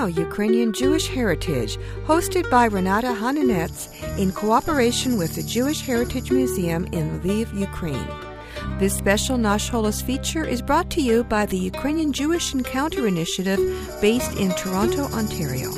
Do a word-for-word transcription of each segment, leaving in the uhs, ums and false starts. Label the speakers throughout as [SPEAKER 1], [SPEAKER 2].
[SPEAKER 1] Ukrainian Jewish Heritage, hosted by Renata Hananetz in cooperation with the Jewish Heritage Museum in Lviv, Ukraine. This special Nash Holos feature is brought to you by the Ukrainian Jewish Encounter Initiative based in Toronto, Ontario.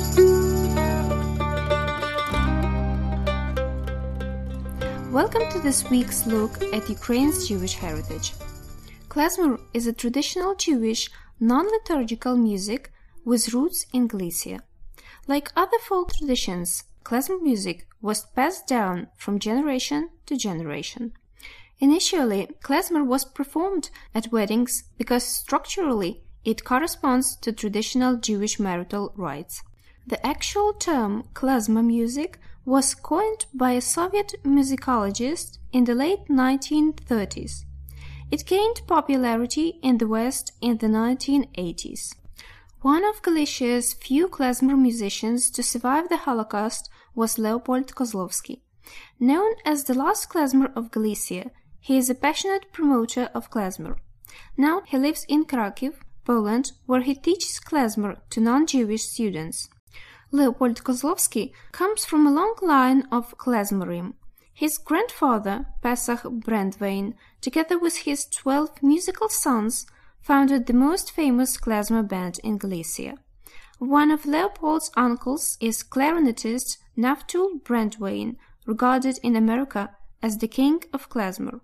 [SPEAKER 2] Welcome to this week's look at Ukraine's Jewish heritage. Klezmer is a traditional Jewish, non-liturgical music with roots in Galicia. Like other folk traditions, klezmer music was passed down from generation to generation. Initially, klezmer was performed at weddings because structurally it corresponds to traditional Jewish marital rites. The actual term klezmer music was coined by a Soviet musicologist in the late nineteen thirties. It gained popularity in the West in the nineteen eighties. One of Galicia's few klezmer musicians to survive the Holocaust was Leopold Kozlovsky. Known as the last klezmer of Galicia, he is a passionate promoter of klezmer. Now he lives in Kraków, Poland, where he teaches klezmer to non-Jewish students. Leopold Kozlovsky comes from a long line of klezmerim. His grandfather, Pesach Brandwein, together with his twelve musical sons, founded the most famous klezmer band in Galicia. One of Leopold's uncles is clarinetist Naftul Brandwein, regarded in America as the king of klezmer.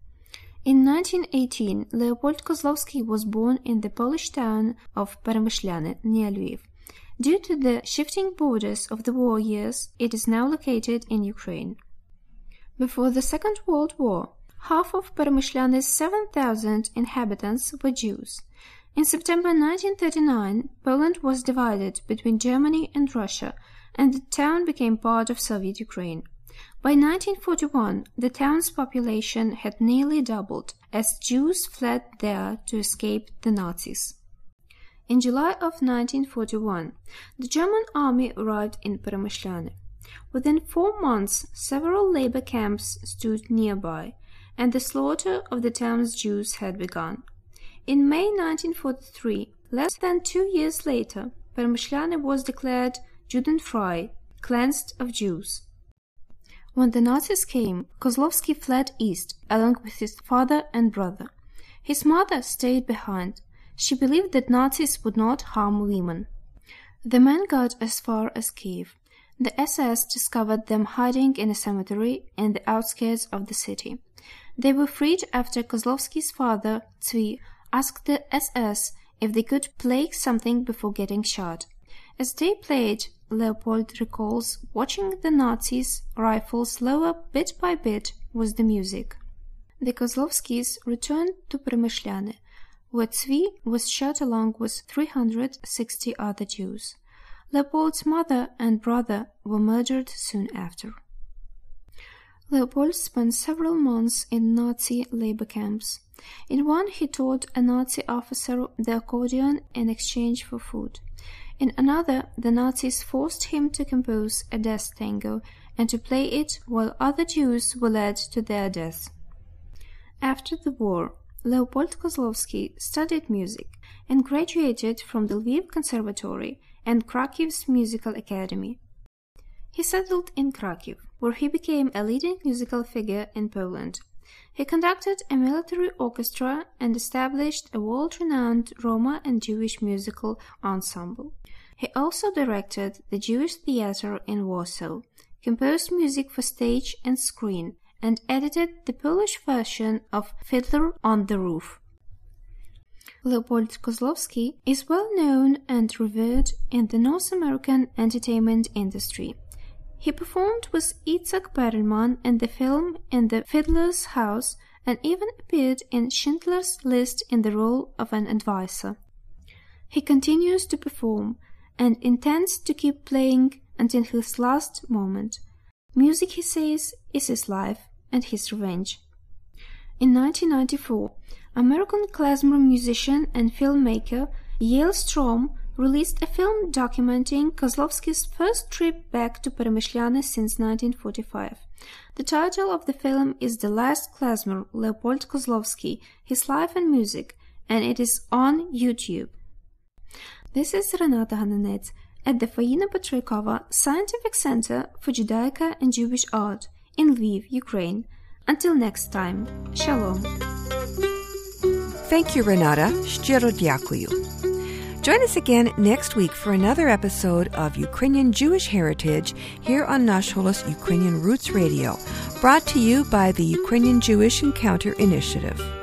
[SPEAKER 2] In nineteen eighteen, Leopold Kozlovsky was born in the Polish town of Peremyślany, near Lviv. Due to the shifting borders of the war years, it is now located in Ukraine. Before the Second World War, half of Peremyślany's seven thousand inhabitants were Jews. In September nineteen thirty-nine, Poland was divided between Germany and Russia, and the town became part of Soviet Ukraine. By nineteen forty-one, the town's population had nearly doubled, as Jews fled there to escape the Nazis. In July of nineteen forty-one, the German army arrived in Peremyślany. Within four months, several labor camps stood nearby, and the slaughter of the town's Jews had begun. In May nineteen forty-three, less than two years later, Peremyślany was declared Judenfrei, cleansed of Jews. When the Nazis came, Kozlovsky fled east, along with his father and brother. His mother stayed behind. She believed that Nazis would not harm women. The men got as far as Kiev. The S S discovered them hiding in a cemetery in the outskirts of the city. They were freed after Kozlovsky's father, Zvi, asked the S S if they could play something before getting shot. As they played, Leopold recalls watching the Nazis' rifles lower bit by bit with the music. The Kozlovskys returned to Peremyślany, where Zvi was shot along with three hundred sixty other Jews. Leopold's mother and brother were murdered soon after. Leopold spent several months in Nazi labor camps. In one, he taught a Nazi officer the accordion in exchange for food. In another, the Nazis forced him to compose a death tango and to play it while other Jews were led to their death. After the war, Leopold Kozlovsky studied music and graduated from the Lviv Conservatory and Krakow's Musical Academy. He settled in Krakow, where he became a leading musical figure in Poland. He conducted a military orchestra and established a world-renowned Roma and Jewish musical ensemble. He also directed the Jewish theater in Warsaw, composed music for stage and screen, and edited the Polish version of Fiddler on the Roof. Leopold Kozlovsky is well known and revered in the North American entertainment industry. He performed with Itzhak Perelman in the film In the Fiddler's House and even appeared in Schindler's List in the role of an advisor. He continues to perform and intends to keep playing until his last moment. Music, he says, is his life and his revenge. In nineteen ninety-four, American klezmer musician and filmmaker Yael Strom released a film documenting Kozlovsky's first trip back to Peremyślany since nineteen forty-five. The title of the film is The Last Klezmer, Leopold Kozlovsky, His Life and Music, and it is on YouTube. This is Renata Hananets at the Faina Petrikova Scientific Center for Judaica and Jewish Art in Lviv, Ukraine. Until next time, Shalom.
[SPEAKER 1] Thank you, Renata. Щиро дякую. Join us again next week for another episode of Ukrainian Jewish Heritage here on Nash Holos Ukrainian Roots Radio, brought to you by the Ukrainian Jewish Encounter Initiative.